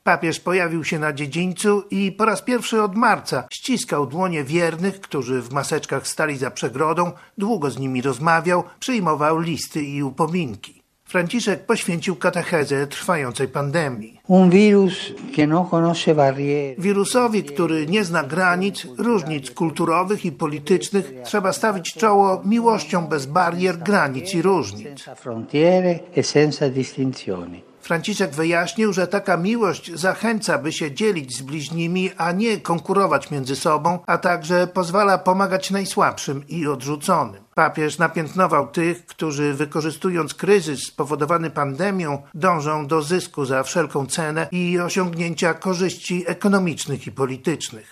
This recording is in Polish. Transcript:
Papież pojawił się na dziedzińcu i po raz pierwszy od marca ściskał dłonie wiernych, którzy w maseczkach stali za przegrodą, długo z nimi rozmawiał, przyjmował listy i upominki. Franciszek poświęcił katechezę trwającej pandemii. Wirusowi, który nie zna granic, różnic kulturowych i politycznych, trzeba stawić czoło miłością bez barier, granic i różnic. Franciszek wyjaśnił, że taka miłość zachęca, by się dzielić z bliźnimi, a nie konkurować między sobą, a także pozwala pomagać najsłabszym i odrzuconym. Papież napiętnował tych, którzy wykorzystując kryzys spowodowany pandemią, dążą do zysku za wszelką cenę i osiągnięcia korzyści ekonomicznych i politycznych.